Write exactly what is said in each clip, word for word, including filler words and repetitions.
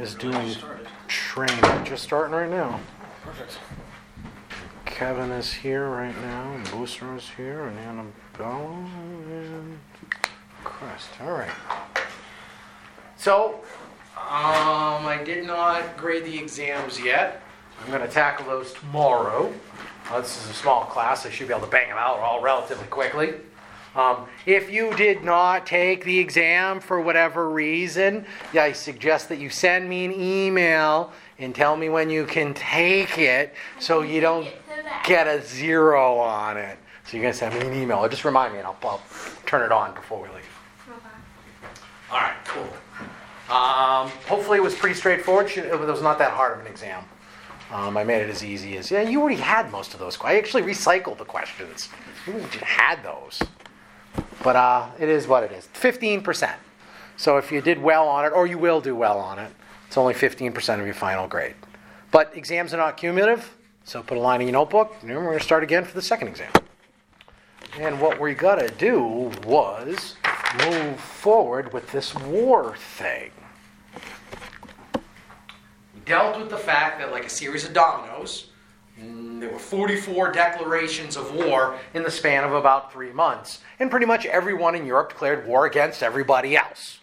is doing training. Just starting right now. Perfect. Kevin is here right now, and Booster is here, and Annabella, and Chris. All right. So, um, I did not grade the exams yet. I'm going to tackle those tomorrow. Uh, this is a small class. I should be able to bang them out all relatively quickly. Um, if you did not take the exam for whatever reason, yeah, I suggest that you send me an email and tell me when you can take it so you don't get a zero on it. So you're going to send me an email. Or just remind me and I'll, I'll turn it on before we leave. Okay. All right, cool. Um, hopefully it was pretty straightforward. It was not that hard of an exam. Um, I made it as easy as, yeah, you already had most of those. I actually recycled the questions. You just had those. But uh, it is what it is. fifteen percent. So if you did well on it, or you will do well on it, it's only fifteen percent of your final grade. But exams are not cumulative, so put a line in your notebook, and then we're going to start again for the second exam. And what we got to do was move forward with this war thing. We dealt with the fact that, like a series of dominoes, there were forty-four declarations of war in the span of about three months. And pretty much everyone in Europe declared war against everybody else.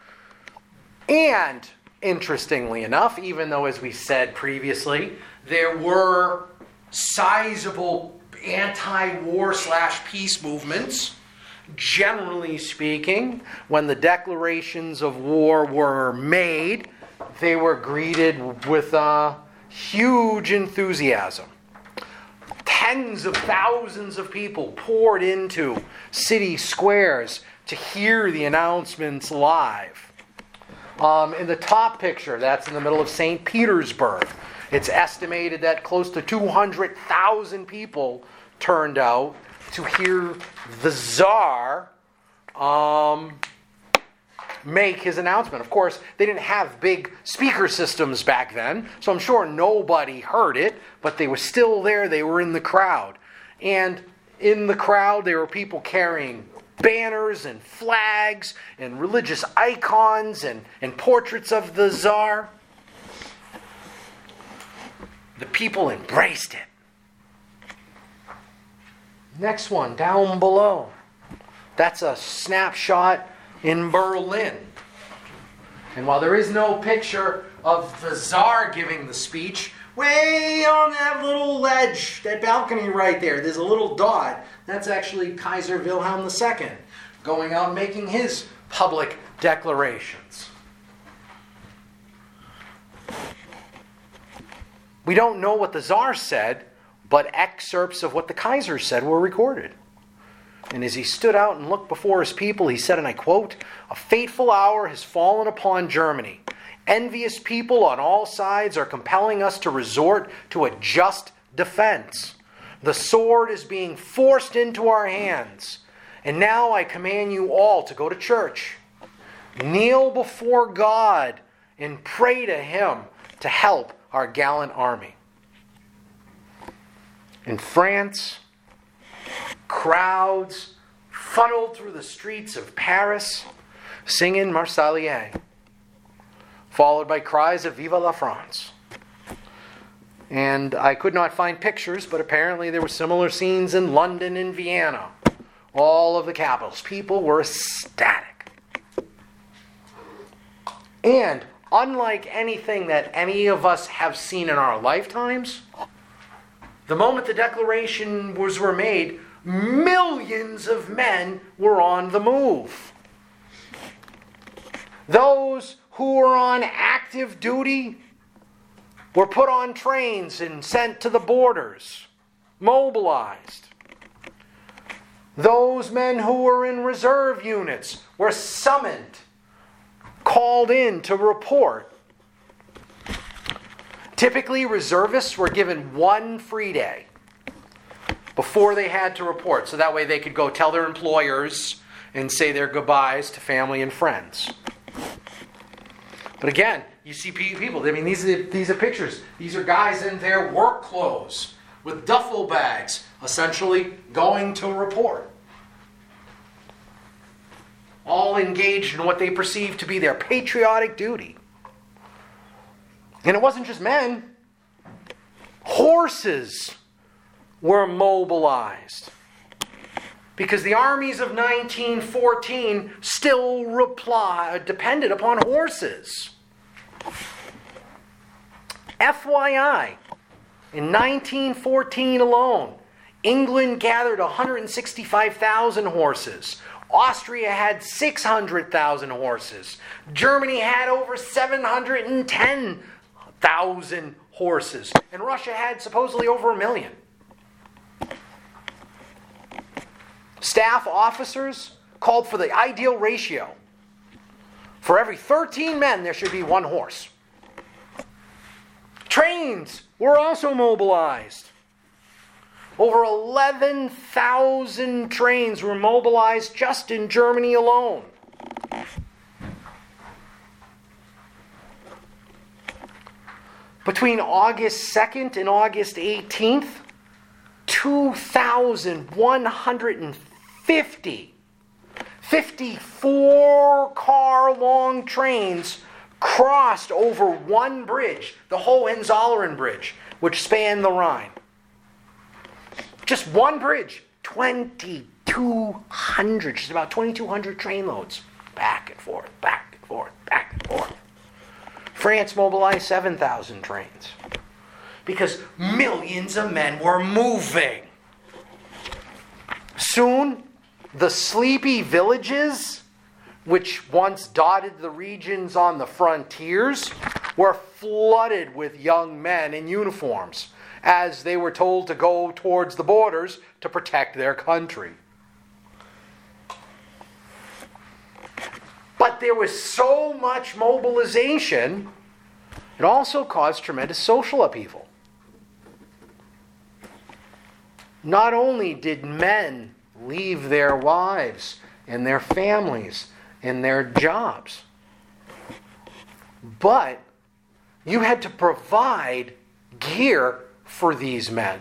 And, interestingly enough, even though, as we said previously, there were sizable anti-war slash peace movements, generally speaking, when the declarations of war were made, they were greeted with uh, huge enthusiasm. Tens of thousands of people poured into city squares to hear the announcements live. Um, in the top picture, that's in the middle of Saint Petersburg. It's estimated that close to two hundred thousand people turned out to hear the Tsar um, make his announcement. Of course, they didn't have big speaker systems back then, so I'm sure nobody heard it, but they were still there. They were in the crowd. And in the crowd, there were people carrying banners and flags and religious icons and, and portraits of the Tsar. The people embraced it. Next one, down below. That's a snapshot in Berlin. And while there is no picture of the Tsar giving the speech, way on that little ledge, that balcony right there, there's a little dot. That's actually Kaiser Wilhelm the Second going out and making his public declarations. We don't know what the Tsar said, but excerpts of what the Kaiser said were recorded. And as he stood out and looked before his people, he said, and I quote, "A fateful hour has fallen upon Germany. Envious people on all sides are compelling us to resort to a just defense. The sword is being forced into our hands. And now I command you all to go to church. Kneel before God and pray to Him to help our gallant army." In France, crowds funneled through the streets of Paris singing Marseillaise, followed by cries of Vive la France. And I could not find pictures, but apparently there were similar scenes in London and Vienna, all of the capitals. People were ecstatic. And unlike anything that any of us have seen in our lifetimes, the moment the declaration was were made, millions of men were on the move. Those who were on active duty were put on trains and sent to the borders, mobilized. Those men who were in reserve units were summoned, called in to report. Typically, reservists were given one free day before they had to report, so that way they could go tell their employers and say their goodbyes to family and friends. But again, you see people, I mean, these are, these are pictures. These are guys in their work clothes with duffel bags, essentially going to report. All engaged in what they perceive to be their patriotic duty. And it wasn't just men. Horses were mobilized. Because the armies of nineteen fourteen still reply, depended upon horses. F Y I, in nineteen fourteen alone, England gathered one hundred sixty-five thousand horses. Austria had six hundred thousand horses. Germany had over seven hundred ten thousand horses. And Russia had supposedly over a million. Staff officers called for the ideal ratio. For every thirteen men, there should be one horse. Trains were also mobilized. Over eleven thousand trains were mobilized just in Germany alone. Between August second and August eighteenth, two thousand one hundred fifty, fifty-four car long trains crossed over one bridge, the Hohenzollern Bridge, which spanned the Rhine. Just one bridge, twenty-two hundred, just about twenty-two hundred train loads. Back and forth, back and forth, back and forth. France mobilized seven thousand trains because millions of men were moving. Soon, the sleepy villages, which once dotted the regions on the frontiers, were flooded with young men in uniforms as they were told to go towards the borders to protect their country. But there was so much mobilization, it also caused tremendous social upheaval. Not only did men leave their wives and their families and their jobs, but you had to provide gear for these men.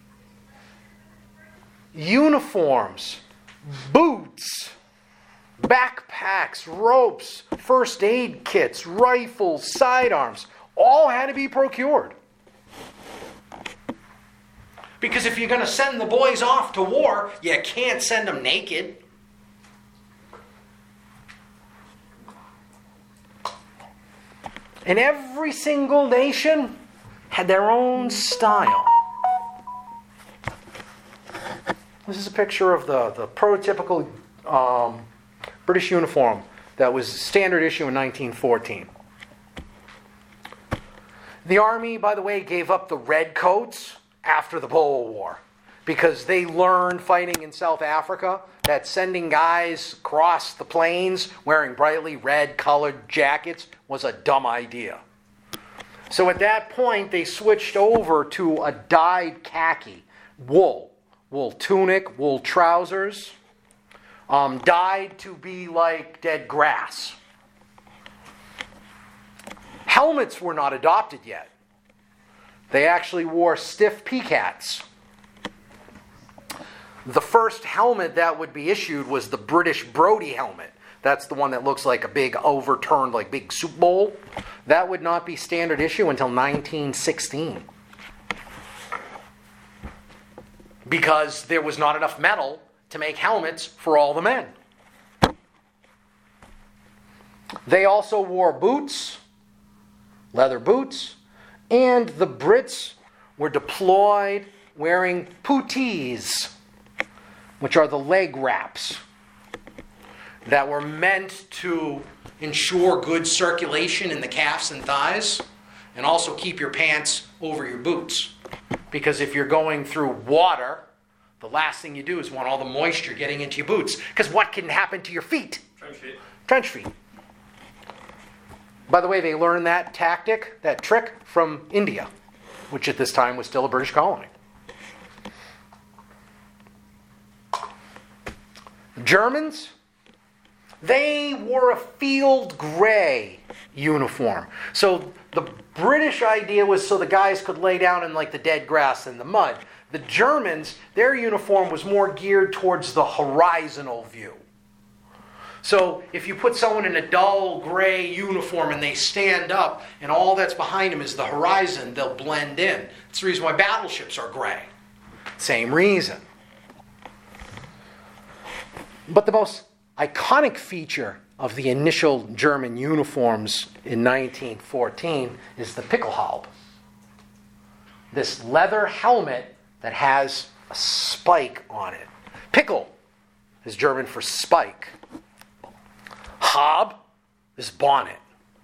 Uniforms, boots, backpacks, ropes, first aid kits, rifles, sidearms, all had to be procured. Because if you're going to send the boys off to war, you can't send them naked. And every single nation had their own style. This is a picture of the, the prototypical um, British uniform that was standard issue in nineteen fourteen. The Army, by the way, gave up the red coats after the Boer War because they learned fighting in South Africa that sending guys across the plains wearing brightly red colored jackets was a dumb idea. So at that point, they switched over to a dyed khaki, wool, wool tunic, wool trousers, um, dyed to be like dead grass. Helmets were not adopted yet. They actually wore stiff peakats. The first helmet that would be issued was the British Brodie helmet. That's the one that looks like a big overturned, like big soup bowl. That would not be standard issue until nineteen sixteen. Because there was not enough metal to make helmets for all the men. They also wore boots, leather boots, and the Brits were deployed wearing puttees, which are the leg wraps that were meant to ensure good circulation in the calves and thighs and also keep your pants over your boots. Because if you're going through water, the last thing you do is want all the moisture getting into your boots. Because what can happen to your feet? Trench feet. Trench feet. By the way, they learned that tactic, that trick, from India, which at this time was still a British colony. The Germans, they wore a field gray uniform. So the British idea was so the guys could lay down in like the dead grass and the mud. The Germans, their uniform was more geared towards the horizontal view. So if you put someone in a dull gray uniform and they stand up and all that's behind them is the horizon, they'll blend in. That's the reason why battleships are gray. Same reason. But the most iconic feature of the initial German uniforms in nineteen fourteen is the Pickelhaube. This leather helmet that has a spike on it. Pickel is German for spike. Haube is bonnet.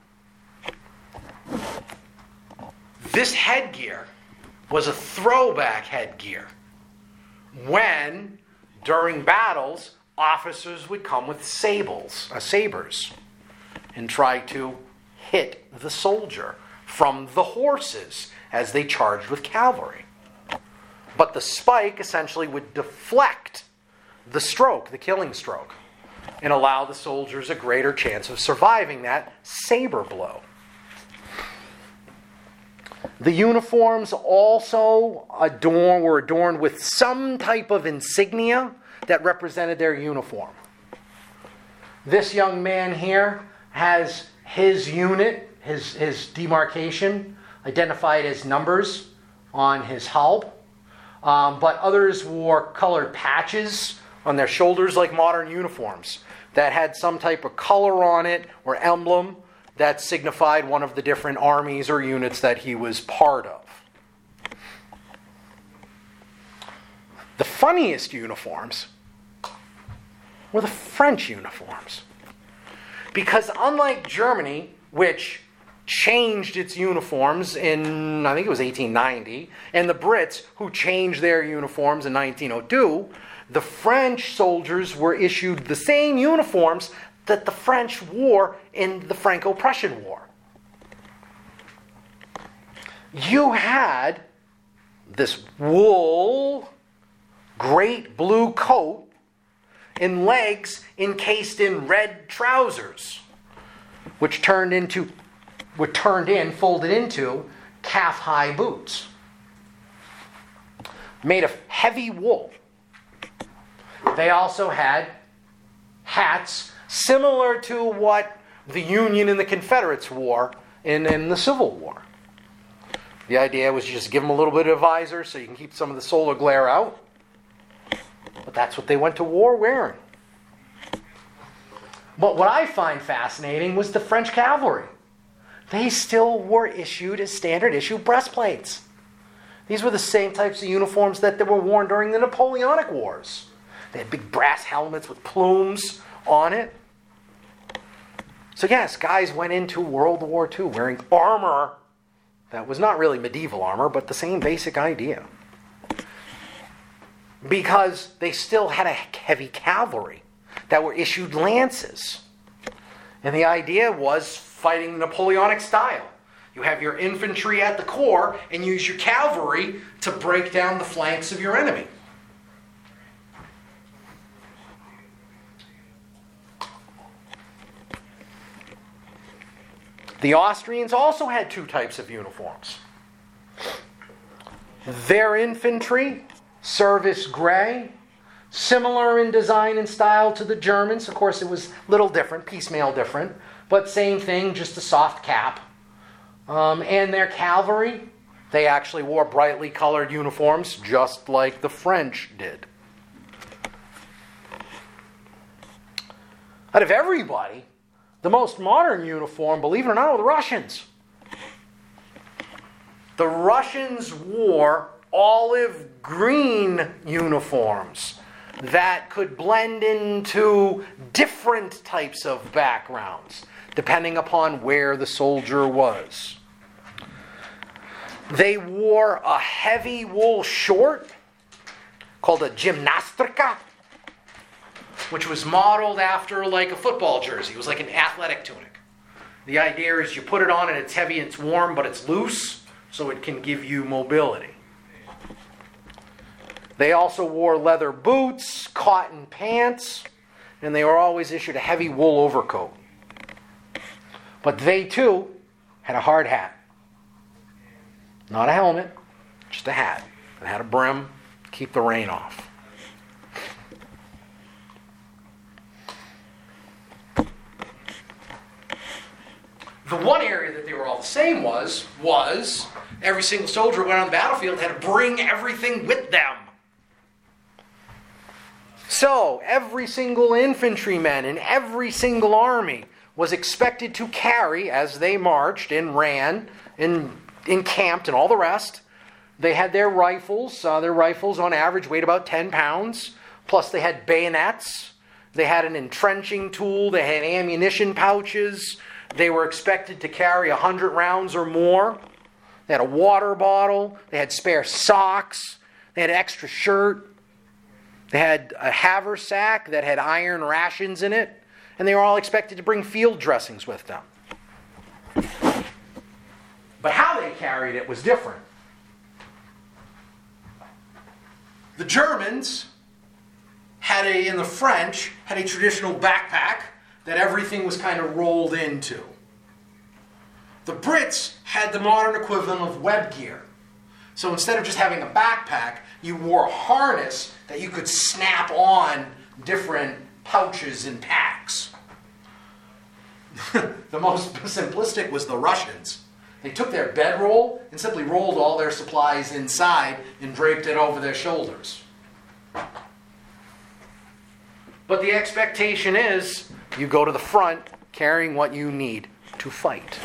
This headgear was a throwback headgear when, during battles, officers would come with sables, uh, sabers and try to hit the soldier from the horses as they charged with cavalry. But the spike essentially would deflect the stroke, the killing stroke, and allow the soldiers a greater chance of surviving that saber blow. The uniforms also adorn, were adorned with some type of insignia that represented their uniform. This young man here has his unit, his, his demarcation, identified as numbers on his Haube. Um, but others wore colored patches on their shoulders like modern uniforms that had some type of color on it or emblem that signified one of the different armies or units that he was part of. The funniest uniforms were the French uniforms. Because unlike Germany, which changed its uniforms in, I think it was eighteen ninety, and the Brits, who changed their uniforms in nineteen oh two, the French soldiers were issued the same uniforms that the French wore in the Franco-Prussian War. You had this wool, great blue coat and legs encased in red trousers, which turned into, were turned in, folded into calf-high boots, made of heavy wool. They also had hats similar to what the Union and the Confederates wore in, in the Civil War. The idea was just give them a little bit of visor so you can keep some of the solar glare out. But that's what they went to war wearing. But what I find fascinating was the French cavalry. They still were issued as standard issue breastplates. These were the same types of uniforms that they were worn during the Napoleonic Wars. They had big brass helmets with plumes on it. So yes, guys went into World War Two wearing armor that was not really medieval armor, but the same basic idea. Because they still had a heavy cavalry that were issued lances. And the idea was fighting Napoleonic style. You have your infantry at the core and use your cavalry to break down the flanks of your enemy. The Austrians also had two types of uniforms. Their infantry, service gray, similar in design and style to the Germans. Of course, it was a little different, piecemeal different, but same thing, just a soft cap. Um, and their cavalry, they actually wore brightly colored uniforms, just like the French did. Out of everybody, the most modern uniform, believe it or not, were the Russians. The Russians wore olive green uniforms that could blend into different types of backgrounds, depending upon where the soldier was. They wore a heavy wool short called a gymnastica, which was modeled after like a football jersey. It was like an athletic tunic. The idea is you put it on and it's heavy and it's warm, but it's loose, so it can give you mobility. They also wore leather boots, cotton pants, and they were always issued a heavy wool overcoat. But they too had a hard hat. Not a helmet, just a hat. It had a brim to keep the rain off. The one area that they were all the same was, was every single soldier who went on the battlefield had to bring everything with them. So, every single infantryman in every single army was expected to carry, as they marched and ran and encamped and all the rest, they had their rifles. Uh, their rifles on average weighed about ten pounds. Plus they had bayonets. They had an entrenching tool. They had ammunition pouches. They were expected to carry one hundred rounds or more. They had a water bottle. They had spare socks. They had an extra shirt. They had a haversack that had iron rations in it. And they were all expected to bring field dressings with them. But how they carried it was different. The Germans had a, in the French, had a traditional backpack that everything was kind of rolled into. The Brits had the modern equivalent of web gear. So instead of just having a backpack, you wore a harness that you could snap on different pouches and packs. The most simplistic was the Russians. They took their bedroll and simply rolled all their supplies inside and draped it over their shoulders. But the expectation is you go to the front carrying what you need to fight.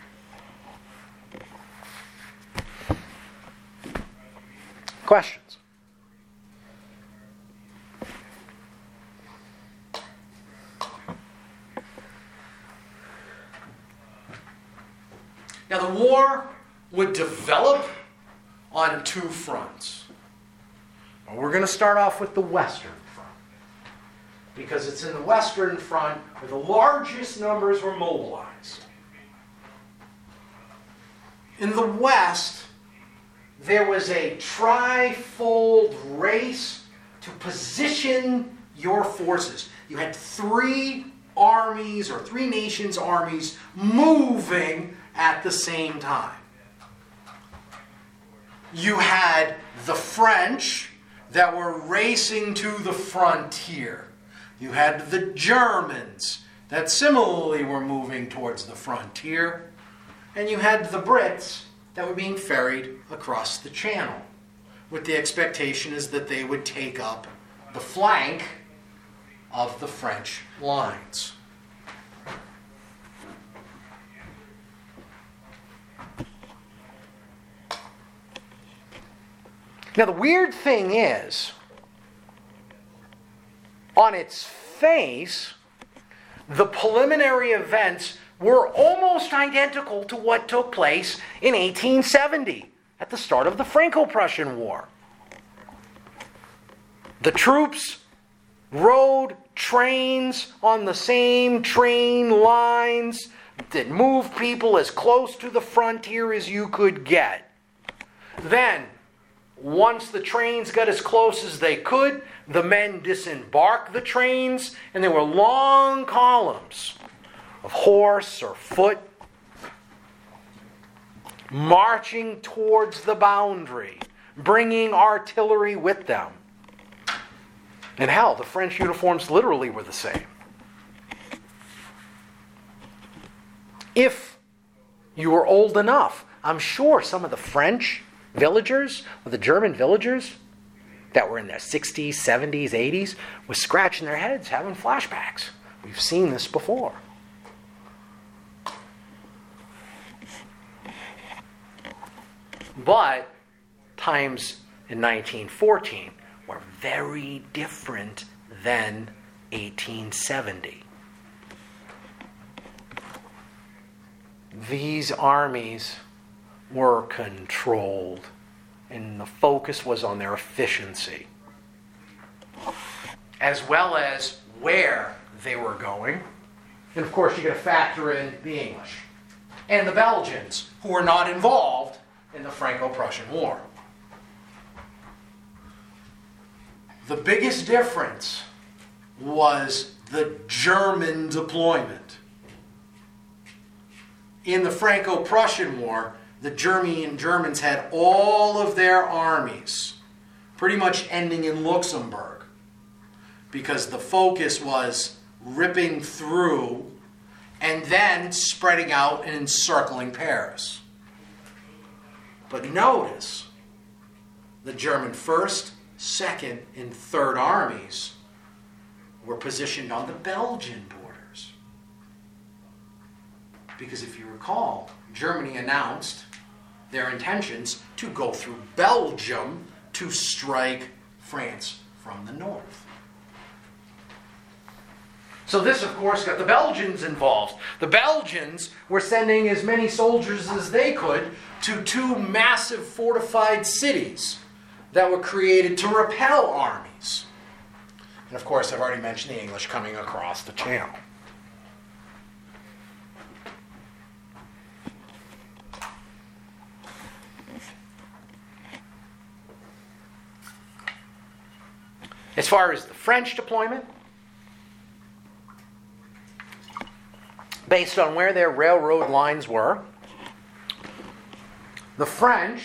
Questions? Now the war would develop on two fronts. We're going to start off with the Western Front, because it's in the Western Front where the largest numbers were mobilized. In the West, there was a trifold race to position your forces. You had three armies or three nations' armies moving at the same time. You had the French that were racing to the frontier. You had the Germans that similarly were moving towards the frontier. And you had the Brits that were being ferried across the channel, with the expectation is that they would take up the flank of the French lines. Now the weird thing is, on its face, the preliminary events were almost identical to what took place in eighteen seventy, at the start of the Franco-Prussian War. The troops rode trains on the same train lines that moved people as close to the frontier as you could get. Then, once the trains got as close as they could, the men disembarked the trains, and there were long columns of horse or foot marching towards the boundary, bringing artillery with them. And hell, the French uniforms literally were the same. If you were old enough, I'm sure some of the French villagers, or the German villagers that were in their sixties, seventies, eighties, were scratching their heads, having flashbacks. We've seen this before. But times in nineteen fourteen were very different than eighteen seventy. These armies were controlled, and the focus was on their efficiency, as well as where they were going. And of course, you got to factor in the English and the Belgians, who were not involved in the Franco-Prussian War. The biggest difference was the German deployment. In the Franco-Prussian War, the German Germans had all of their armies pretty much ending in Luxembourg, because the focus was ripping through and then spreading out and encircling Paris. But notice, the German first, second, and third armies were positioned on the Belgian borders. Because if you recall, Germany announced their intentions to go through Belgium to strike France from the north. So this, of course, got the Belgians involved. The Belgians were sending as many soldiers as they could to two massive fortified cities that were created to repel armies. And of course, I've already mentioned the English coming across the channel. As far as the French deployment, based on where their railroad lines were, the French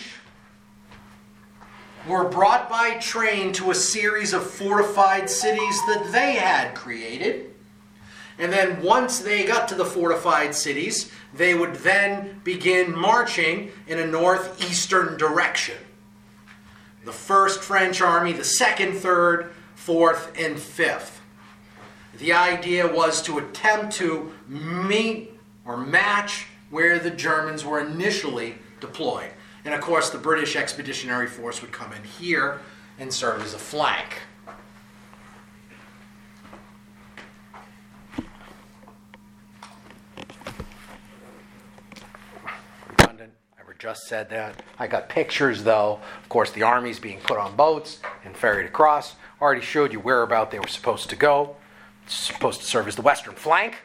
were brought by train to a series of fortified cities that they had created. And then once they got to the fortified cities, they would then begin marching in a northeastern direction. The first French army, the second, third, fourth, and fifth. The idea was to attempt to meet or match where the Germans were initially deployed. And of course, the British Expeditionary Force would come in here and serve as a flank. Redundant. I just said that. I got pictures, though. Of course, the armies being put on boats and ferried across. Already showed you whereabout they were supposed to go. It's supposed to serve as the western flank.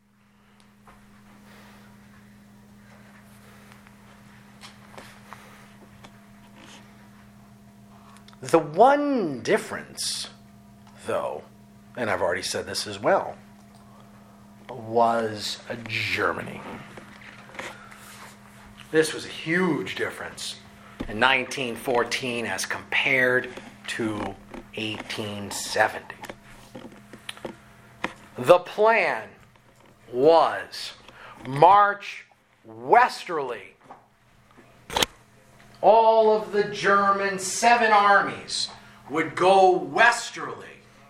The one difference, though, and I've already said this as well, was Germany. This was a huge difference in nineteen fourteen as compared to eighteen seventy. The plan was march westerly. All of the German seven armies would go westerly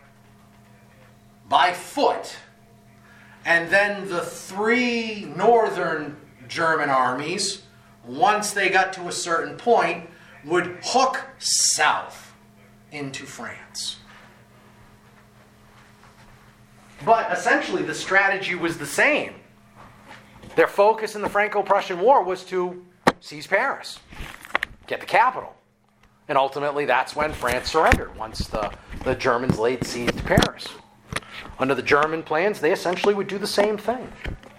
by foot, and then the three northern German armies, once they got to a certain point, would hook south into France. But essentially the strategy was the same. Their focus in the Franco-Prussian War was to seize Paris, get the capital. And ultimately that's when France surrendered, once the, the Germans laid siege to Paris. Under the German plans, they essentially would do the same thing.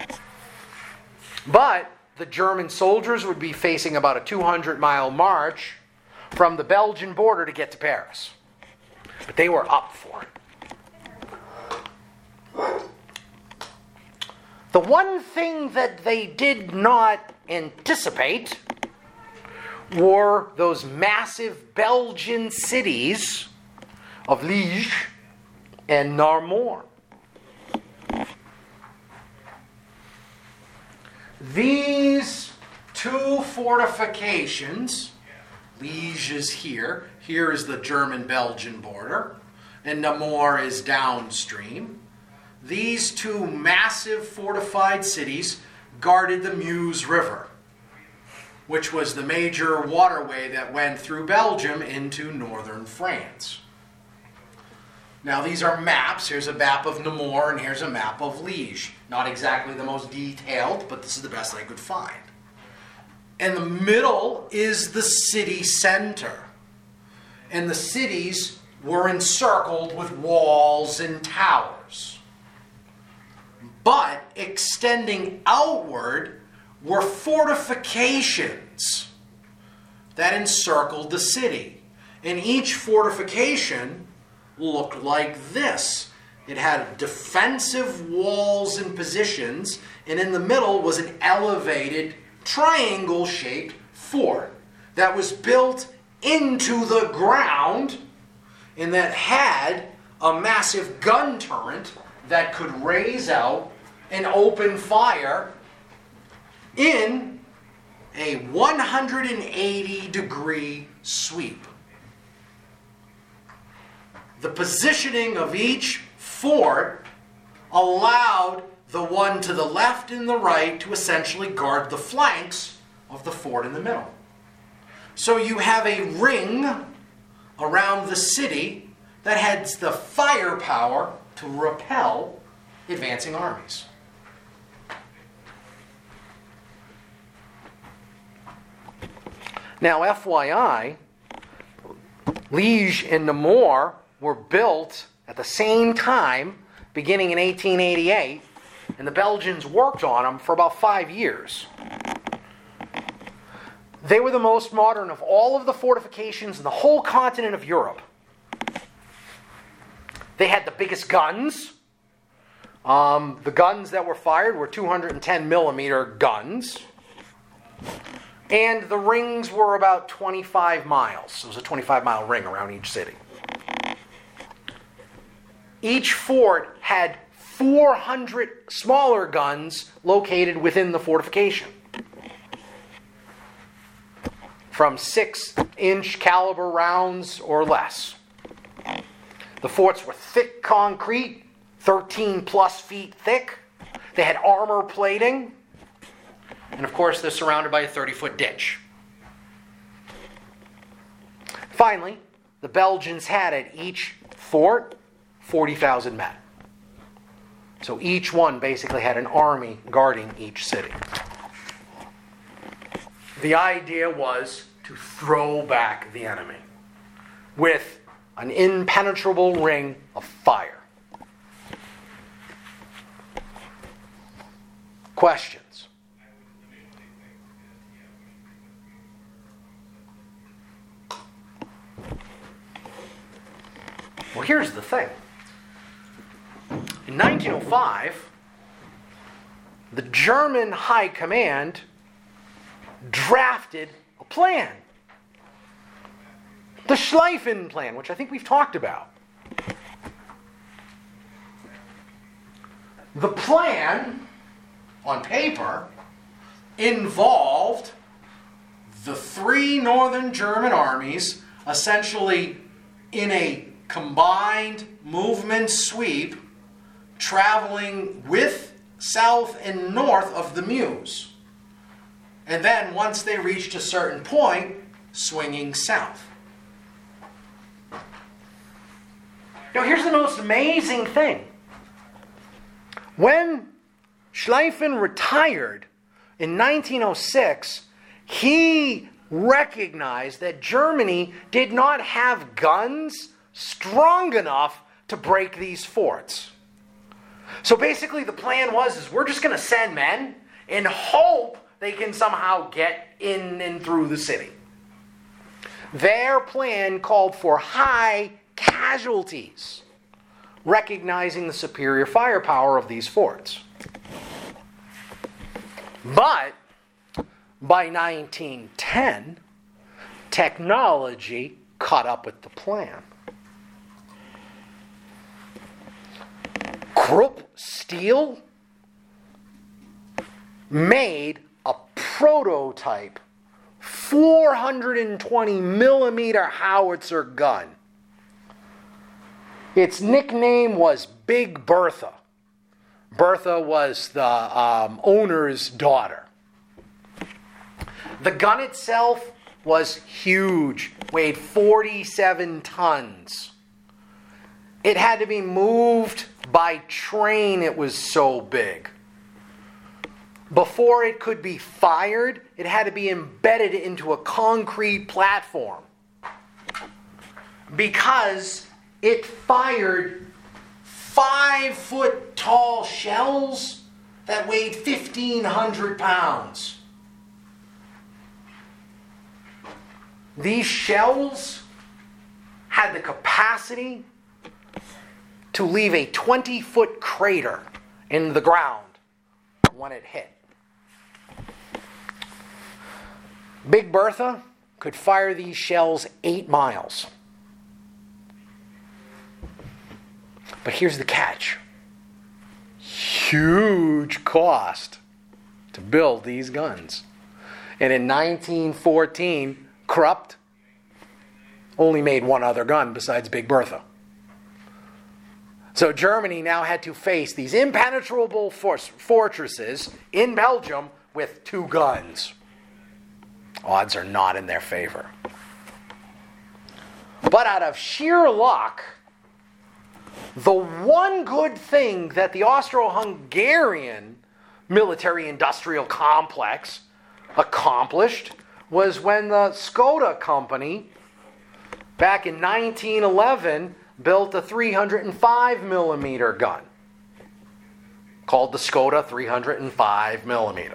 But the German soldiers would be facing about a two hundred mile march from the Belgian border to get to Paris. But they were up for it. The one thing that they did not anticipate were those massive Belgian cities of Liege and Namur. These two fortifications, Liege is here, here is the German-Belgian border, and Namur is downstream. These two massive fortified cities guarded the Meuse River, which was the major waterway that went through Belgium into northern France. Now these are maps. Here's a map of Namur and here's a map of Liege. Not exactly the most detailed, but this is the best I could find. In the middle is the city center. And the cities were encircled with walls and towers. But extending outward were fortifications that encircled the city. And each fortification looked like this. It had defensive walls and positions, and in the middle was an elevated triangle-shaped fort that was built into the ground and that had a massive gun turret that could raise out and open fire in a one hundred eighty degree sweep. The positioning of each fort allowed the one to the left and the right to essentially guard the flanks of the fort in the middle. So you have a ring around the city that has the firepower to repel advancing armies. Now, F Y I, Liege and Namur were built at the same time, beginning in eighteen eighty-eight, and the Belgians worked on them for about five years. They were the most modern of all of the fortifications in the whole continent of Europe. They had the biggest guns. Um, the guns that were fired were two hundred ten millimeter guns. And the rings were about twenty-five miles. It was a twenty-five mile ring around each city. Each fort had four hundred smaller guns located within the fortification. From six inch caliber rounds or less. The forts were thick concrete, thirteen plus feet thick. They had armor plating. And of course, they're surrounded by a thirty foot ditch. Finally, the Belgians had at each fort forty thousand men. So each one basically had an army guarding each city. The idea was to throw back the enemy with an impenetrable ring of fire. Questions? Well, here's the thing. In nineteen oh five, the German High Command drafted a plan. The Schlieffen Plan, which I think we've talked about. The plan, on paper, involved the three northern German armies essentially in a combined movement sweep traveling with south and north of the Meuse. And then once they reached a certain point, swinging south. Now here's the most amazing thing. When Schlieffen retired in nineteen oh six, he recognized that Germany did not have guns strong enough to break these forts. So basically the plan was, is we're just going to send men and hope they can somehow get in and through the city. Their plan called for high casualties, recognizing the superior firepower of these forts. But by nineteen ten, technology caught up with the plan. Krupp Steel made a prototype four hundred twenty millimeter howitzer gun. Its nickname was Big Bertha. Bertha was the um, owner's daughter. The gun itself was huge, weighed forty-seven tons. It had to be moved by train, it was so big. Before it could be fired, it had to be embedded into a concrete platform. Because it fired five foot tall shells that weighed fifteen hundred pounds. These shells had the capacity to leave a twenty foot crater in the ground when it hit. Big Bertha could fire these shells eight miles. But here's the catch. huge cost to build these guns. And in nineteen fourteen, Krupp only made one other gun besides Big Bertha. So Germany now had to face these impenetrable for- fortresses in Belgium with two guns. Odds are not in their favor. But out of sheer luck, the one good thing that the Austro-Hungarian military-industrial complex accomplished was when the Skoda company, back in nineteen eleven, built a three hundred five millimeter gun called the Skoda three hundred five millimeter.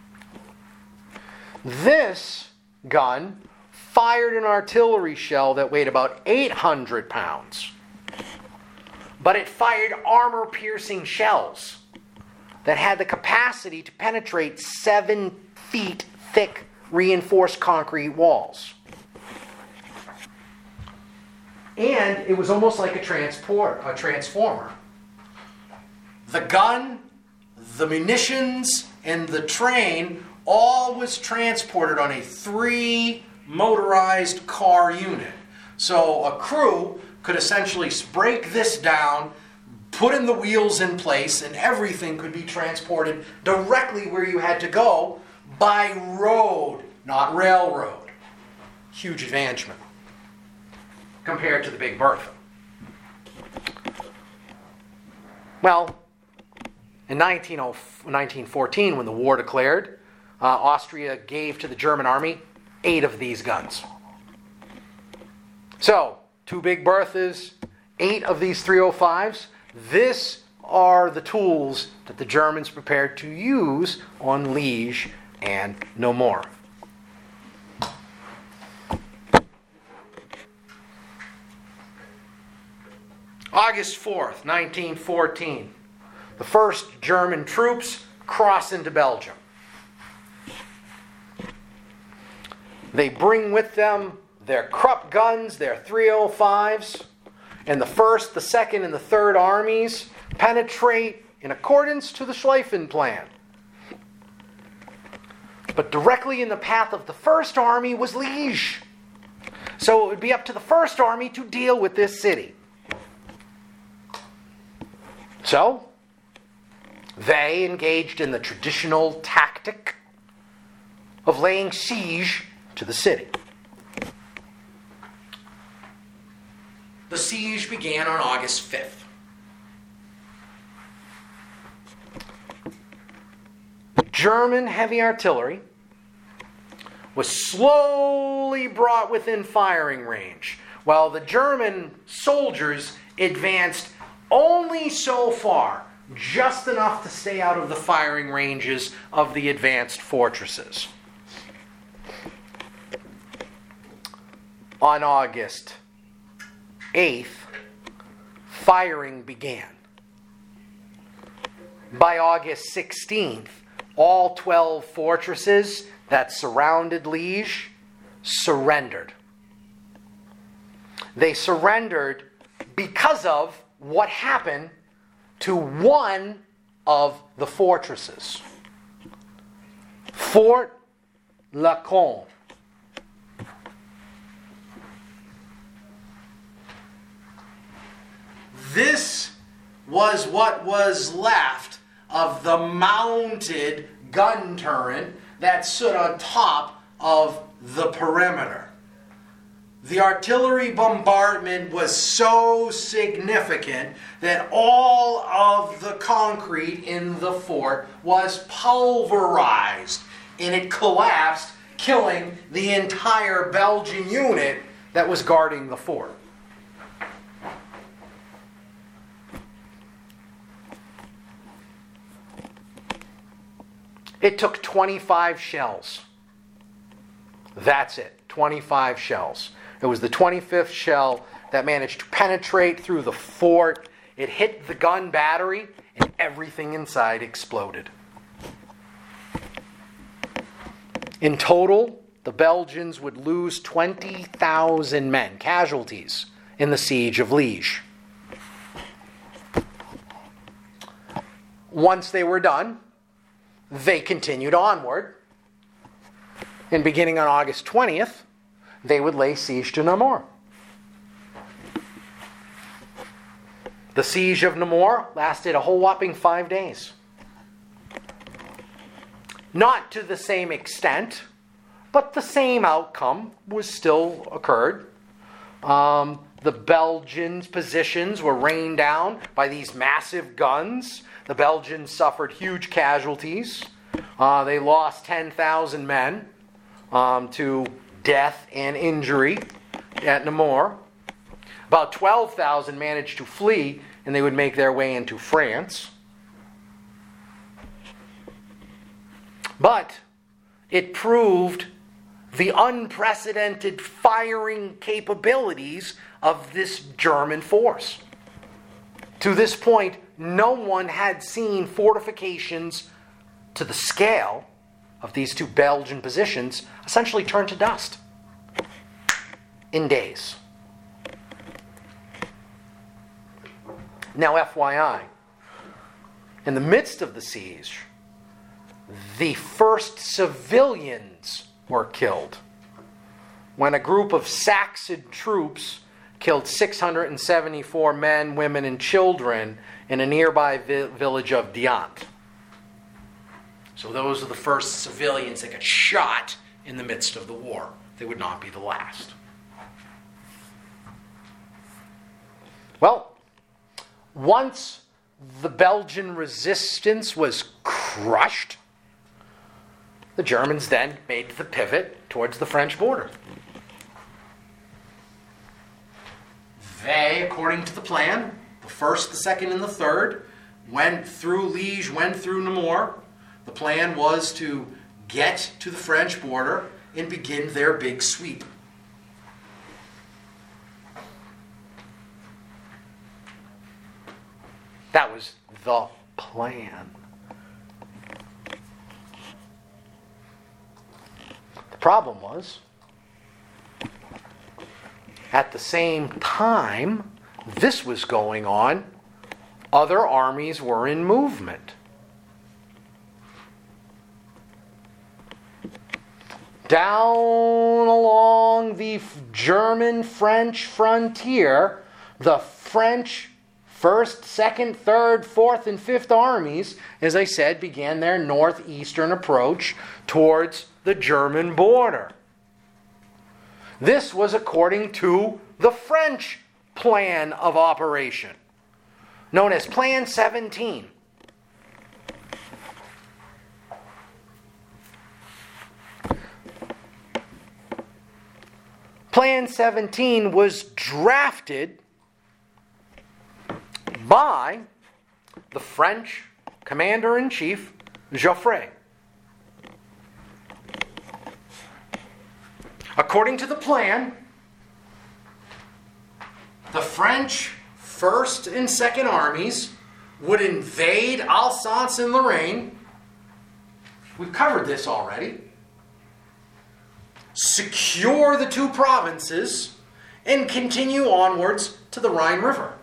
This gun fired an artillery shell that weighed about eight hundred pounds. But it fired armor-piercing shells that had the capacity to penetrate seven feet thick reinforced concrete walls. And it was almost like a transport, a transformer. The gun, the munitions, and the train all was transported on a three motorized car unit. So a crew could essentially break this down, put in the wheels in place, and everything could be transported directly where you had to go by road, not railroad. Huge advancement compared to the Big Bertha. Well, in nineteen fourteen, when the war declared, uh, Austria gave to the German army eight of these guns. So, two Big Berthas, eight of these three oh fives. This are the tools that the Germans prepared to use on Liège and Namur. August fourth, nineteen fourteen. The first German troops cross into Belgium. They bring with them their Krupp guns, their three oh fives, and the first, the second, and the third armies penetrate in accordance to the Schlieffen Plan. But directly in the path of the first army was Liège. So it would be up to the first army to deal with this city. So, they engaged in the traditional tactic of laying siege to the city. The siege began on August fifth. German heavy artillery was slowly brought within firing range, while the German soldiers advanced only so far, just enough to stay out of the firing ranges of the advanced fortresses. On August eighth, firing began. By August sixteenth, all twelve fortresses that surrounded Liège surrendered. They surrendered because of what happened to one of the fortresses. Fort Lacombe. This was what was left of the mounted gun turret that stood on top of the perimeter. The artillery bombardment was so significant that all of the concrete in the fort was pulverized and it collapsed, killing the entire Belgian unit that was guarding the fort. It took twenty-five shells. That's it, twenty-five shells. It was the twenty-fifth shell that managed to penetrate through the fort. It hit the gun battery, and everything inside exploded. In total, the Belgians would lose twenty thousand men, casualties, in the siege of Liège. once they were done, they continued onward. And beginning on August twentieth, they would lay siege to Namur. The siege of Namur lasted a whole whopping five days. Not to the same extent, but the same outcome was still occurred. Um, the Belgians' positions were rained down by these massive guns. The Belgians suffered huge casualties. Uh, they lost ten thousand men um, to death and injury at Namur. About twelve thousand managed to flee, and they would make their way into France. But it proved the unprecedented firing capabilities of this German force. To this point, no one had seen fortifications to the scale of these two Belgian positions essentially turn to dust in days. Now, F Y I, in the midst of the siege, the first civilians were killed when a group of Saxon troops killed six hundred seventy-four men, women, and children in a nearby vi- village of Diant. So those are the first civilians that got shot in the midst of the war. They would not be the last. Well, once the Belgian resistance was crushed, the Germans then made the pivot towards the French border. They, according to the plan, the first, the second, and the third, went through Liege, went through Namur. The plan was to get to the French border and begin their big sweep. That was the plan. The problem was, at the same time this was going on, other armies were in movement. Down along the German-French frontier, the French First, Second, Third, Fourth, and Fifth Armies, as I said, began their northeastern approach towards the German border. This was according to the French plan of operation, known as Plan seventeen. Plan seventeen was drafted by the French Commander-in-Chief, Joffre. According to the plan, the French First and Second Armies would invade Alsace and Lorraine. We've covered this already. Secure the two provinces and continue onwards to the Rhine River.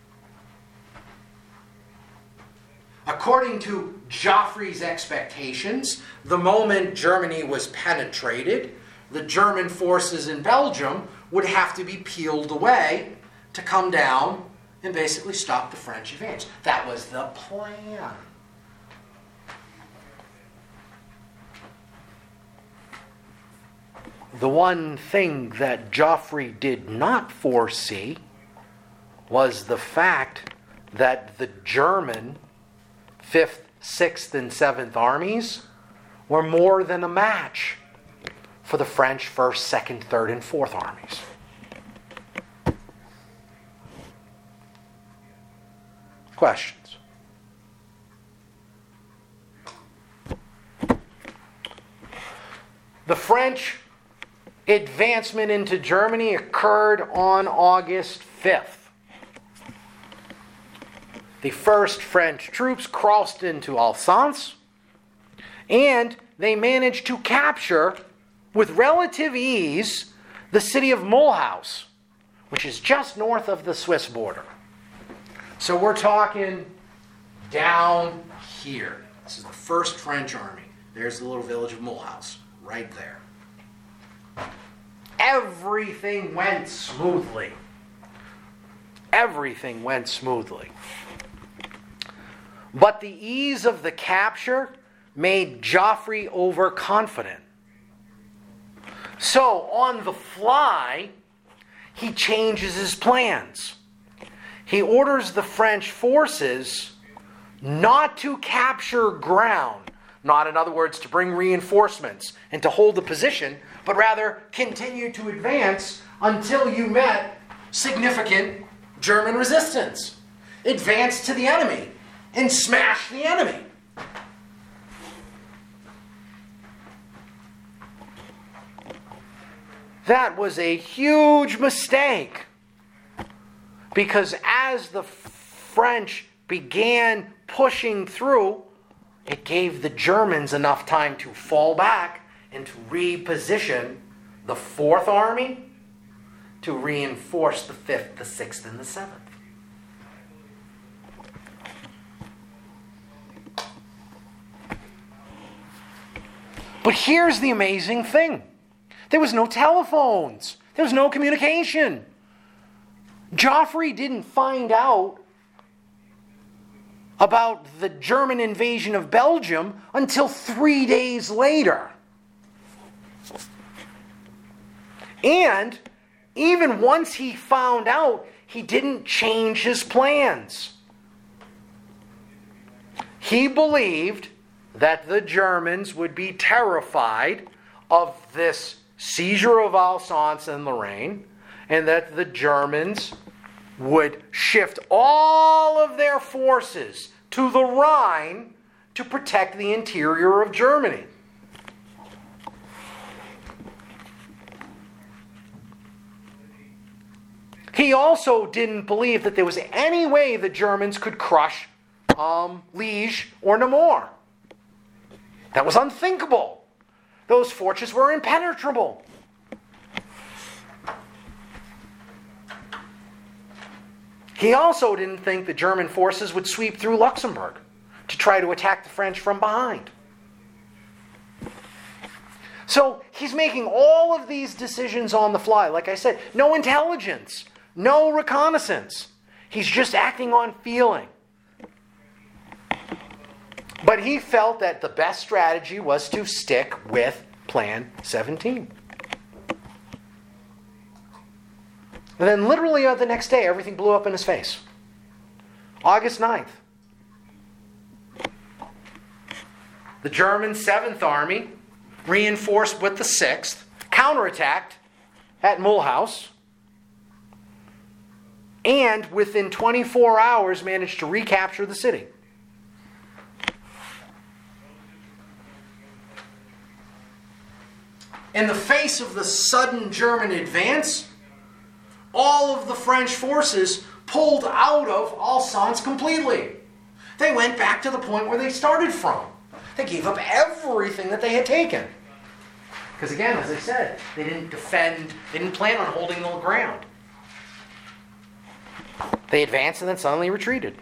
According to Joffre's expectations, the moment Germany was penetrated, the German forces in Belgium would have to be peeled away to come down and basically stop the French advance. That was the plan. The one thing that Joffre did not foresee was the fact that the German Fifth, Sixth, and Seventh Armies were more than a match for the French First, Second, Third, and Fourth Armies. Questions? The French advancement into Germany occurred on August fifth. The first French troops crossed into Alsace, and they managed to capture, with relative ease, the city of Mulhouse, which is just north of the Swiss border. So we're talking down here. This is the first French army. There's the little village of Mulhouse, right there. Everything went smoothly. Everything went smoothly. But the ease of the capture made Joffrey overconfident. So, on the fly, he changes his plans. He orders the French forces not to capture ground, not, in other words, to bring reinforcements and to hold the position, but rather continue to advance until you met significant German resistance. Advance to the enemy and smash the enemy. That was a huge mistake, because as the French began pushing through, it gave the Germans enough time to fall back and to reposition the Fourth Army to reinforce the Fifth, the Sixth, and the Seventh. But here's the amazing thing. There was no telephones. There was no communication. Joffrey didn't find out about the German invasion of Belgium until three days later. And even once he found out, he didn't change his plans. He believed that the Germans would be terrified of this seizure of Alsace and Lorraine, and that the Germans would shift all of their forces to the Rhine to protect the interior of Germany. He also didn't believe that there was any way the Germans could crush um, Liege or Namur. That was unthinkable. Those fortresses were impenetrable. He also didn't think the German forces would sweep through Luxembourg to try to attack the French from behind. So he's making all of these decisions on the fly. Like I said, no intelligence, no reconnaissance. He's just acting on feeling. But he felt that the best strategy was to stick with Plan seventeen. And then literally uh, the next day, everything blew up in his face. August ninth. The German Seventh Army, reinforced with the Sixth, counterattacked at Mulhouse, and within twenty-four hours managed to recapture the city. In the face of the sudden German advance, all of the French forces pulled out of Alsace completely. They went back to the point where they started from. They gave up everything that they had taken. Because again, as I said, they didn't defend, they didn't plan on holding the ground. They advanced and then suddenly retreated.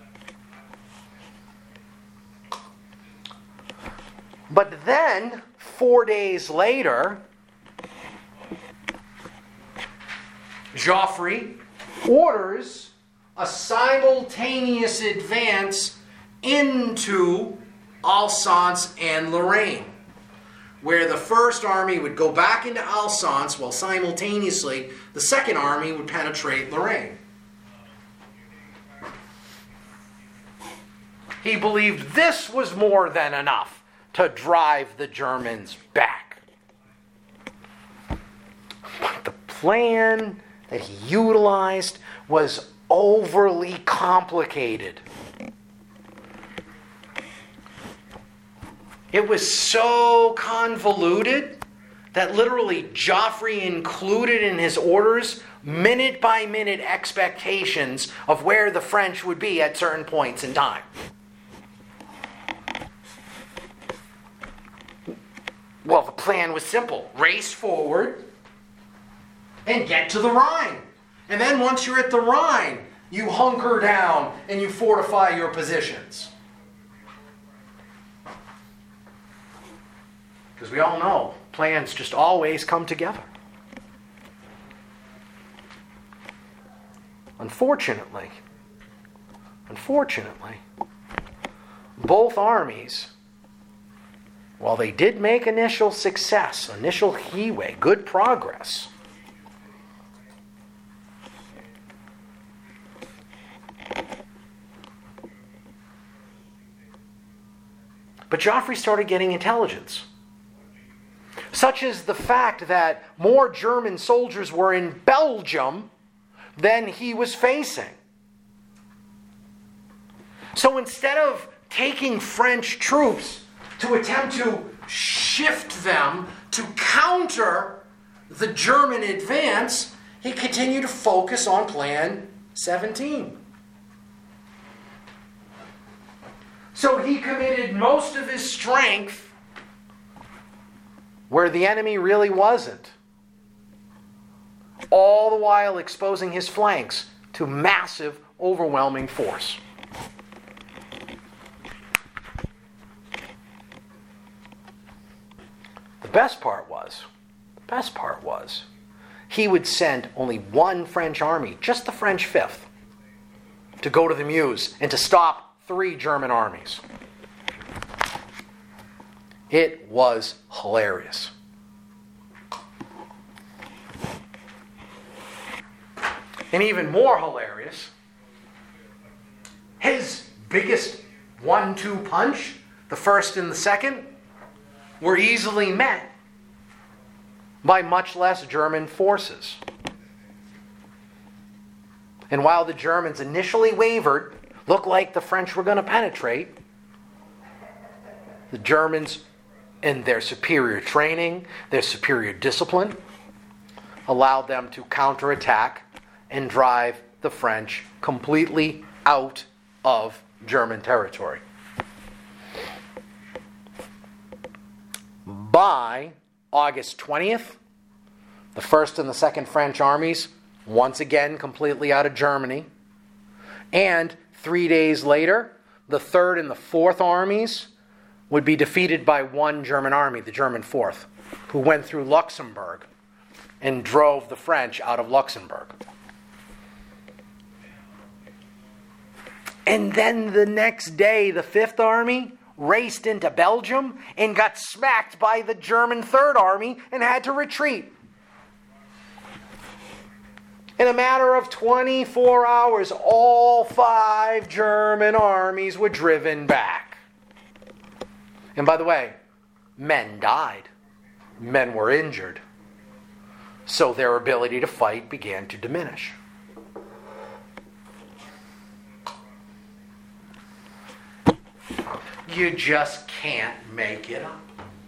But then, four days later, Joffrey orders a simultaneous advance into Alsace and Lorraine, where the first army would go back into Alsace while simultaneously the second army would penetrate Lorraine. He believed this was more than enough to drive the Germans back. But the plan that he utilized was overly complicated. It was so convoluted that literally Joffrey included in his orders minute by minute expectations of where the French would be at certain points in time. Well, the plan was simple. Race forward and get to the Rhine. And then once you're at the Rhine, you hunker down and you fortify your positions. Because we all know plans just always come together. Unfortunately, unfortunately, both armies, while they did make initial success, initial headway, good progress, but Joffrey started getting intelligence, such as the fact that more German soldiers were in Belgium than he was facing. So instead of taking French troops to attempt to shift them to counter the German advance, he continued to focus on Plan seventeen. So he committed most of his strength where the enemy really wasn't, all the while exposing his flanks to massive, overwhelming force. The best part was, the best part was, he would send only one French army, just the French Fifth, to go to the Meuse and to stop three German armies. It was hilarious. And even more hilarious, his biggest one two punch, the first and the second, were easily met by much less German forces. And while the Germans initially wavered, looked like the French were going to penetrate, the Germans, in their superior training, their superior discipline, allowed them to counterattack and drive the French completely out of German territory. By August twentieth, the first and the second French armies, once again completely out of Germany. And three days later, the third and the fourth armies would be defeated by one German army, the German fourth, who went through Luxembourg and drove the French out of Luxembourg. And then the next day, the Fifth Army raced into Belgium and got smacked by the German Third Army and had to retreat. In a matter of twenty-four hours, all five German armies were driven back. And by the way, men died. Men were injured. So their ability to fight began to diminish. You just can't make it up.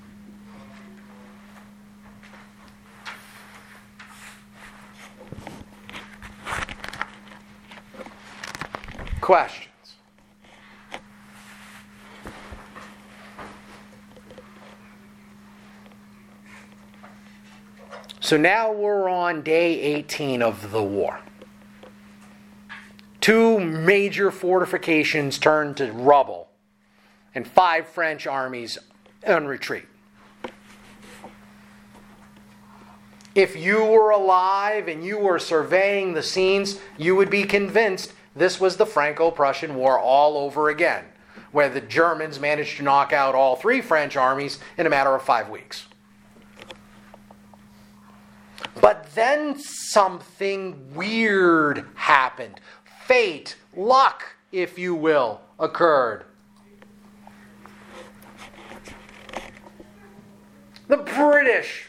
Questions? So now we're on day eighteen of the war. Two major fortifications turned to rubble, and five French armies on retreat. If you were alive and you were surveying the scenes, you would be convinced this was the Franco-Prussian War all over again, where the Germans managed to knock out all three French armies in a matter of five weeks. But then something weird happened. Fate, luck, if you will, occurred. The British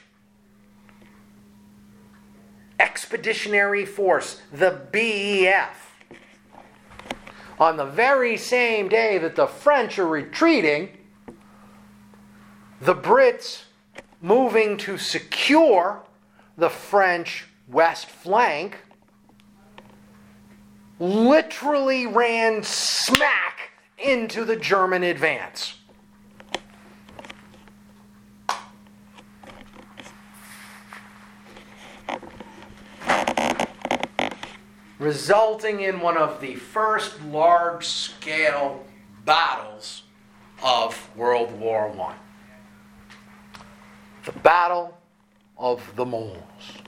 Expeditionary Force, the B E F, on the very same day that the French are retreating, the Brits, moving to secure the French west flank, literally ran smack into the German advance. resulting in one of the first large-scale battles of World War One. The Battle of the Mons.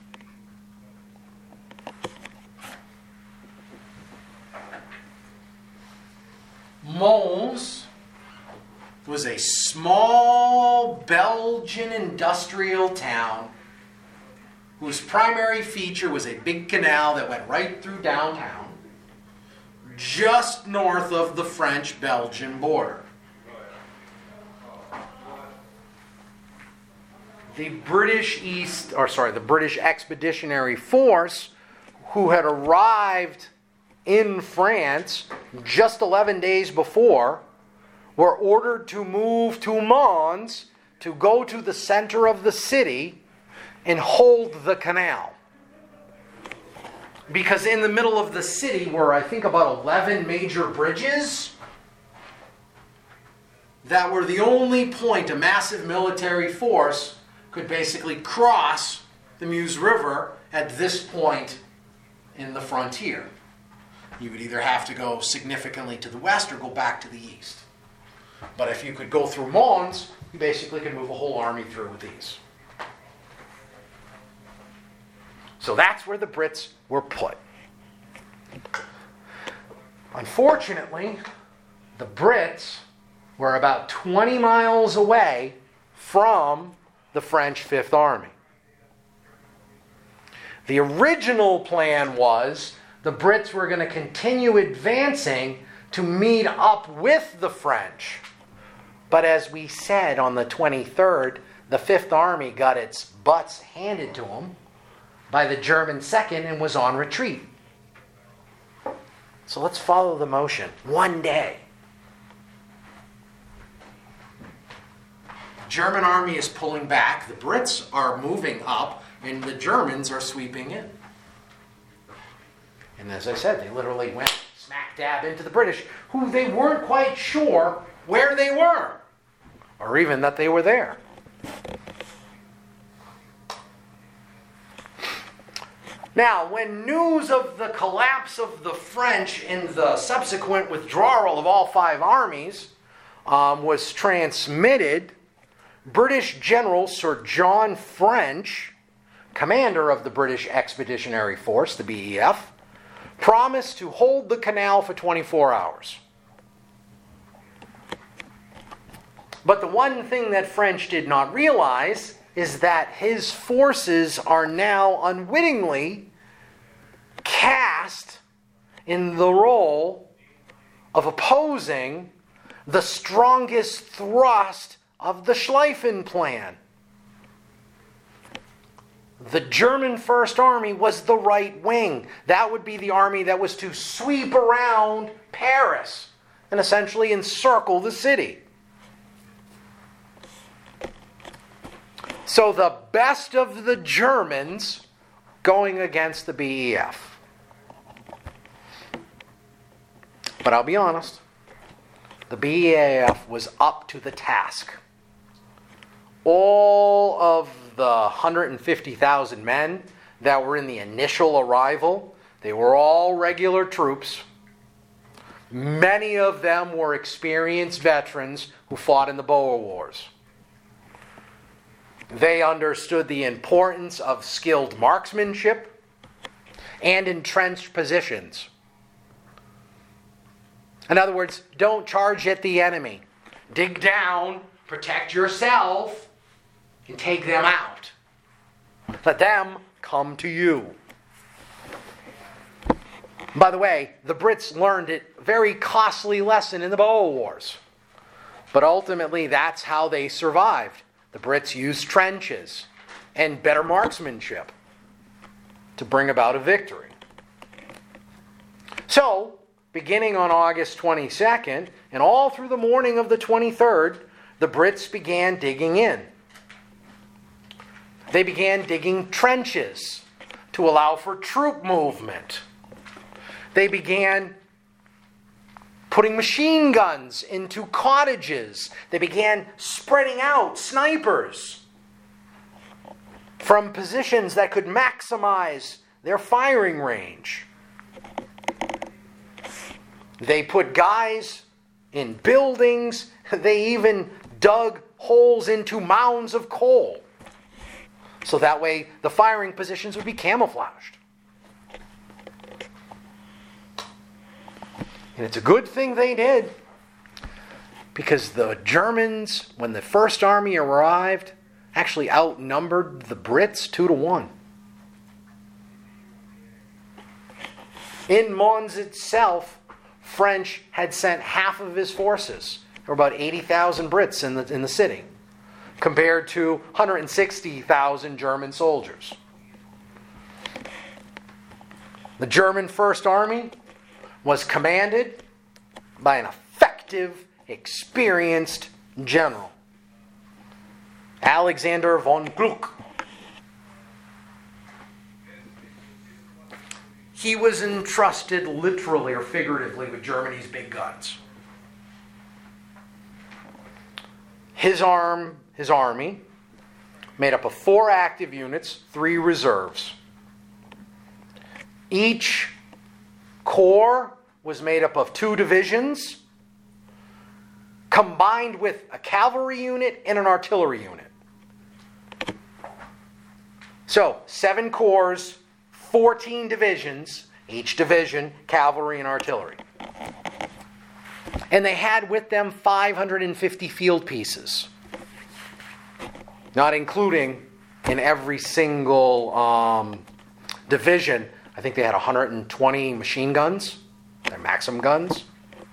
Mons was a small Belgian industrial town whose primary feature was a big canal that went right through downtown, just north of the French-Belgian border. The British East, or sorry, the British Expeditionary Force, who had arrived in France just eleven days before, were ordered to move to Mons to go to the center of the city and hold the canal. Because in the middle of the city were, I think, about eleven major bridges that were the only point a massive military force could basically cross the Meuse River at this point in the frontier. You would either have to go significantly to the west or go back to the east. But if you could go through Mons, you basically could move a whole army through with ease. So that's where the Brits were put. Unfortunately, the Brits were about twenty miles away from the French Fifth Army. The original plan was the Brits were going to continue advancing to meet up with the French. But as we said on the twenty-third, the Fifth Army got its butts handed to them by the German Second and was on retreat. So let's follow the motion. One day. The German army is pulling back, the Brits are moving up, and the Germans are sweeping in. And as I said, they literally went smack dab into the British, who they weren't quite sure where they were, or even that they were there. Now, when news of the collapse of the French and the subsequent withdrawal of all five armies um, was transmitted, British General Sir John French, commander of the British Expeditionary Force, the B E F, promised to hold the canal for twenty-four hours. But the one thing that French did not realize is that his forces are now unwittingly cast in the role of opposing the strongest thrust of the Schlieffen Plan. The German First Army was the right wing. That would be the army that was to sweep around Paris and essentially encircle the city. So the best of the Germans going against the B E F. But I'll be honest, the B E F was up to the task. All of the one hundred fifty thousand men that were in the initial arrival, they were all regular troops. Many of them were experienced veterans who fought in the Boer Wars. They understood the importance of skilled marksmanship and entrenched positions. In other words, don't charge at the enemy. Dig down, protect yourself, and take them out. Let them come to you. By the way, the Brits learned a very costly lesson in the Boer Wars. But ultimately, that's how they survived. The Brits used trenches and better marksmanship to bring about a victory. So, beginning on August twenty-second, and all through the morning of the twenty-third, the Brits began digging in. They began digging trenches to allow for troop movement. They began putting machine guns into cottages. They began spreading out snipers from positions that could maximize their firing range. They put guys in buildings. They even dug holes into mounds of coal. So that way the firing positions would be camouflaged. And it's a good thing they did, because the Germans, when the First Army arrived, actually outnumbered the Brits two to one. In Mons itself, French had sent half of his forces. There were about eighty thousand Brits in the, in the city, compared to one hundred sixty thousand German soldiers. The German First Army was commanded by an effective, experienced general, Alexander von Gluck. He was entrusted literally or figuratively with Germany's big guns. His arm, his army, made up of four active units, three reserves. Each corps was made up of two divisions, combined with a cavalry unit and an artillery unit. So, seven corps, fourteen divisions, each division, cavalry and artillery. And they had with them five hundred fifty field pieces, not including in every single um, division. I think they had one hundred twenty machine guns, their Maxim guns.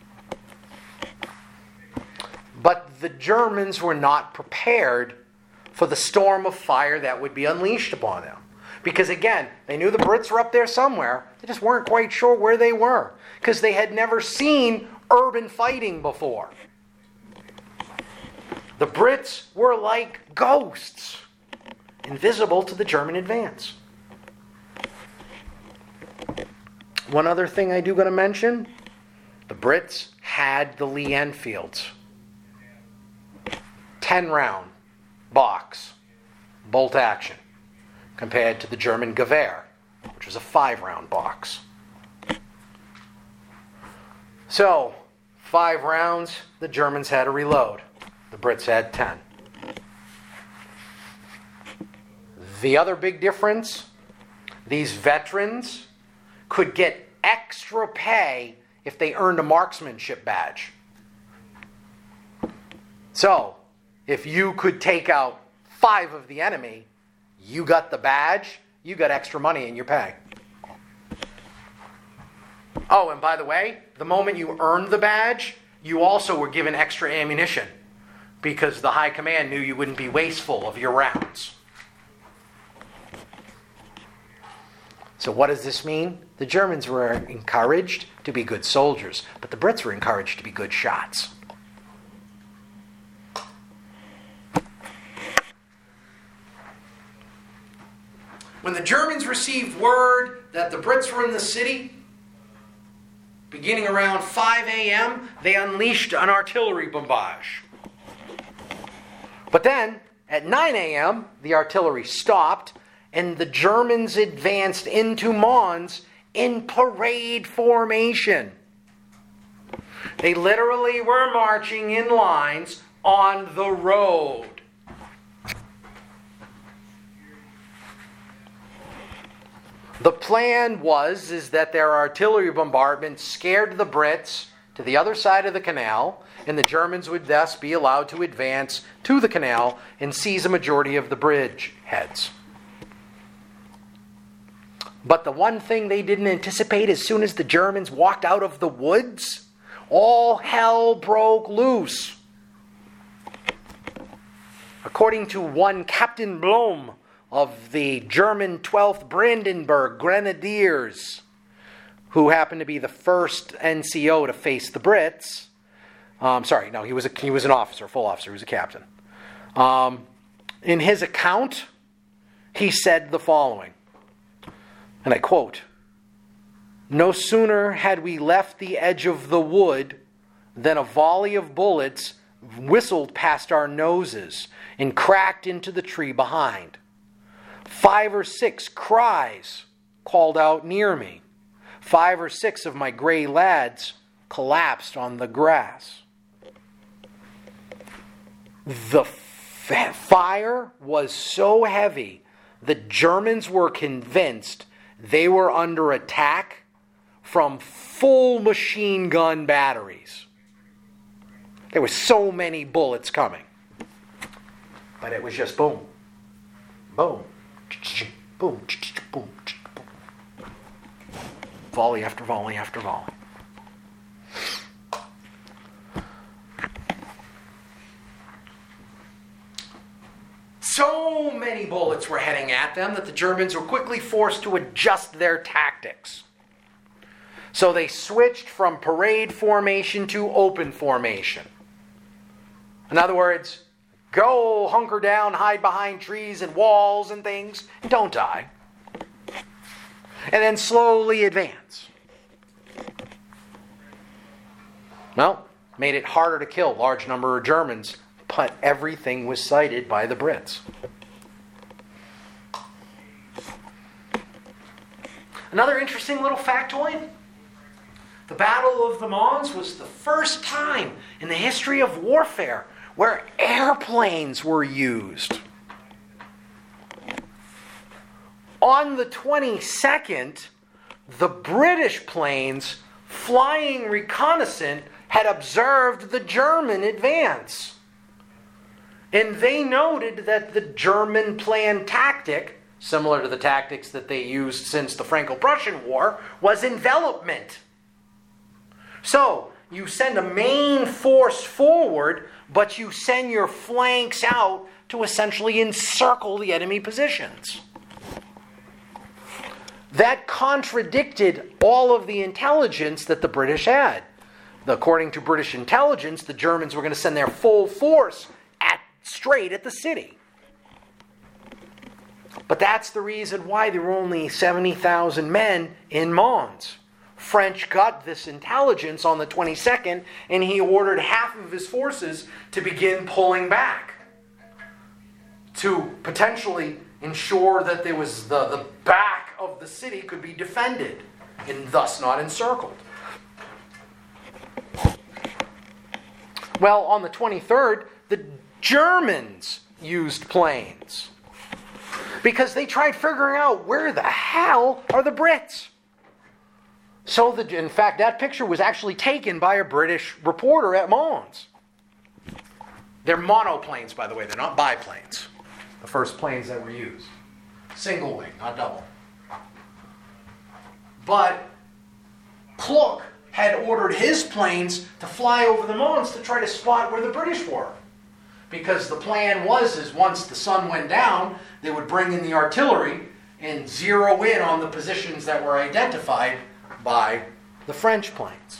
But the Germans were not prepared for the storm of fire that would be unleashed upon them. Because again, they knew the Brits were up there somewhere. They just weren't quite sure where they were, because they had never seen urban fighting before. The Brits were like ghosts, invisible to the German advance. One other thing I do going to mention, the Brits had the Lee Enfields. ten round box, bolt action, compared to the German Gewehr, which was a five round box. So, five rounds, the Germans had to reload. The Brits had ten. The other big difference, these veterans could get extra pay if they earned a marksmanship badge. So, if you could take out five of the enemy, you got the badge, you got extra money in your pay. Oh, and by the way, the moment you earned the badge, you also were given extra ammunition, because the high command knew you wouldn't be wasteful of your rounds. So what does this mean? The Germans were encouraged to be good soldiers, but the Brits were encouraged to be good shots. When the Germans received word that the Brits were in the city, beginning around five a.m., they unleashed an artillery bombardment. But then, at nine a.m., the artillery stopped, and the Germans advanced into Mons in parade formation. They literally were marching in lines on the road. The plan was is that their artillery bombardment scared the Brits to the other side of the canal, and the Germans would thus be allowed to advance to the canal and seize a majority of the bridge heads. But the one thing they didn't anticipate, as soon as the Germans walked out of the woods, all hell broke loose. According to one Captain Blom of the German twelfth Brandenburg Grenadiers, who happened to be the first N C O to face the Brits. Um, sorry, no, he was a, he was an officer, full officer, he was a captain. Um, in his account, he said the following, and I quote, "No sooner had we left the edge of the wood than a volley of bullets whistled past our noses and cracked into the tree behind. Five or six cries called out near me. Five or six of my gray lads collapsed on the grass. The f- fire was so heavy, the Germans were convinced they were under attack from full machine gun batteries. There were so many bullets coming. But it was just boom, boom, boom, boom, boom. Volley after volley after volley. So many bullets were heading at them that the Germans were quickly forced to adjust their tactics. So they switched from parade formation to open formation. In other words, go hunker down, hide behind trees and walls and things, and don't die. And then slowly advance. Well, made it harder to kill a large number of Germans, but everything was sighted by the Brits. Another interesting little factoid. The Battle of the Mons was the first time in the history of warfare where airplanes were used. On the twenty-second, the British planes flying reconnaissance had observed the German advance. And they noted that the German planned tactic, similar to the tactics that they used since the Franco-Prussian War, was envelopment. So, you send a main force forward, but you send your flanks out to essentially encircle the enemy positions. That contradicted all of the intelligence that the British had. According to British intelligence, the Germans were going to send their full force at, straight at the city. But that's the reason why there were only seventy thousand men in Mons. French got this intelligence on the twenty-second, and he ordered half of his forces to begin pulling back to potentially ensure that there was the, the back of the city could be defended and thus not encircled. Well, on the twenty-third, the Germans used planes because they tried figuring out where the hell are the Brits. So, the, in fact, that picture was actually taken by a British reporter at Mons. They're monoplanes, by the way. They're not biplanes. The first planes that were used. Single wing, not double. But Klook had ordered his planes to fly over the Mons to try to spot where the British were. Because the plan was, is once the sun went down, they would bring in the artillery and zero in on the positions that were identified by the French planes.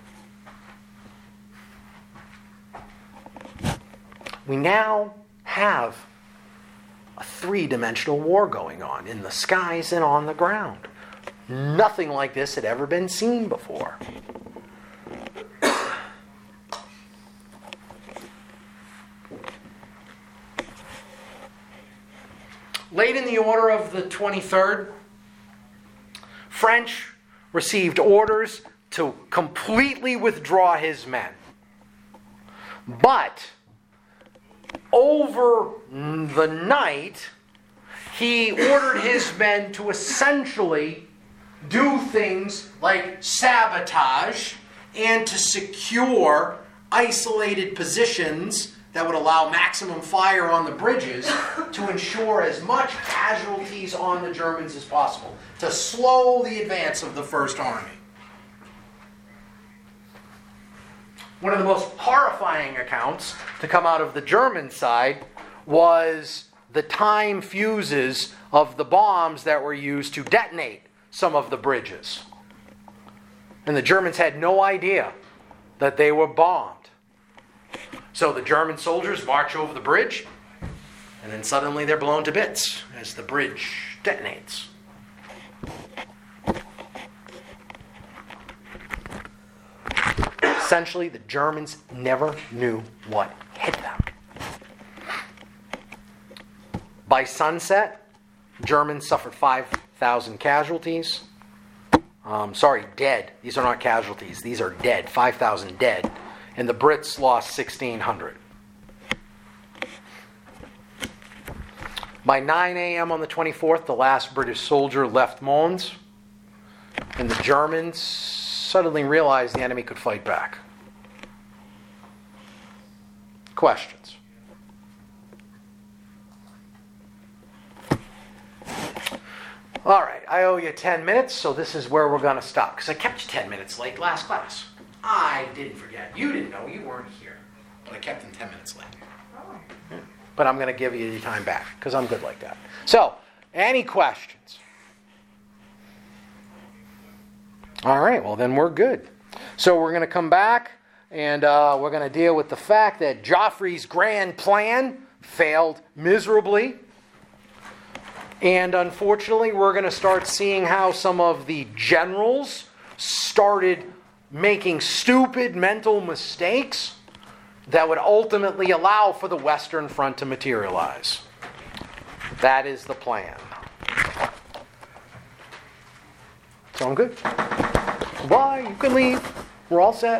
We now have a three-dimensional war going on in the skies and on the ground. Nothing like this had ever been seen before. Late in the order of the twenty-third, French received orders to completely withdraw his men. But over the night, he ordered his men to essentially do things like sabotage and to secure isolated positions that would allow maximum fire on the bridges to ensure as much casualties on the Germans as possible, to slow the advance of the First Army. One of the most horrifying accounts to come out of the German side was the time fuses of the bombs that were used to detonate some of the bridges. And the Germans had no idea that they were bombed. So the German soldiers march over the bridge, and then suddenly they're blown to bits as the bridge detonates. Essentially, the Germans never knew what hit them. By sunset, Germans suffered five thousand casualties. Um, sorry, dead. These are not casualties. These are dead. five thousand dead. And the Brits lost sixteen hundred. By nine a.m. on the twenty-fourth, the last British soldier left Mons, and the Germans suddenly realized the enemy could fight back. Questions? All right, I owe you ten minutes, so this is where we're going to stop. Because I kept you ten minutes late last class. I didn't forget. You didn't know. You weren't here. But I kept them ten minutes late. Yeah. But I'm going to give you your time back, because I'm good like that. So, any questions? All right, well then we're good. So we're going to come back, and uh, we're going to deal with the fact that Joffrey's grand plan failed miserably. And unfortunately, we're going to start seeing how some of the generals started making stupid mental mistakes that would ultimately allow for the Western Front to materialize. That is the plan. So I'm good. Bye. You can leave. We're all set.